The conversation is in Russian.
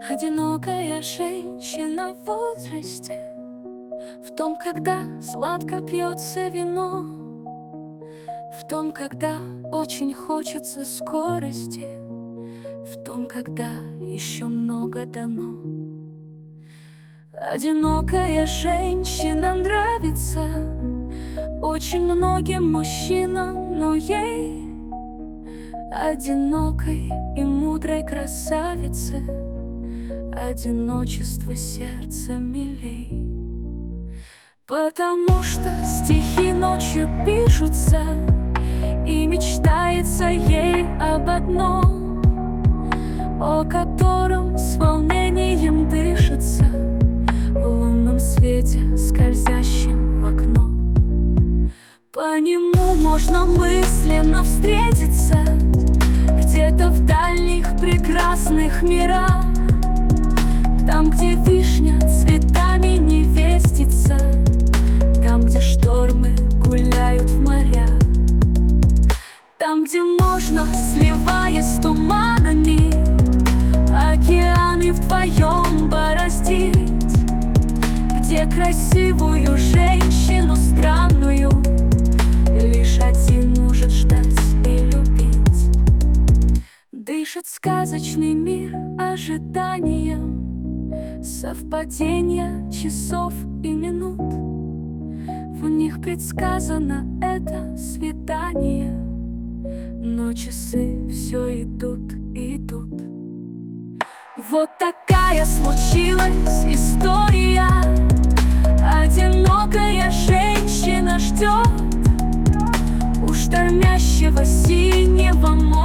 Одинокая женщина в возрасте, в том, когда сладко пьется вино, в том, когда очень хочется скорости, в том, когда еще много дано. Одинокая женщина нравится очень многим мужчинам, но ей, одинокой и мудрой красавице, одиночество сердца милей. Потому что стихи ночью пишутся, и мечтается ей об одном, о котором с волнением дышится в лунном свете, скользящем в окно. По нему можно мысленно встретиться где-то в дальних прекрасных мирах, там, где вишня цветами невестится, там, где штормы гуляют в морях, там, где можно, сливаясь с туманами, океаны вдвоем бороздить, где красивую женщину странную лишь один может ждать и любить. Дышит сказочный мир ожиданием, совпадения часов и минут, в них предсказано это свидание, но часы все идут и идут. Вот такая случилась история. Одинокая женщина ждет у штормящего синего моря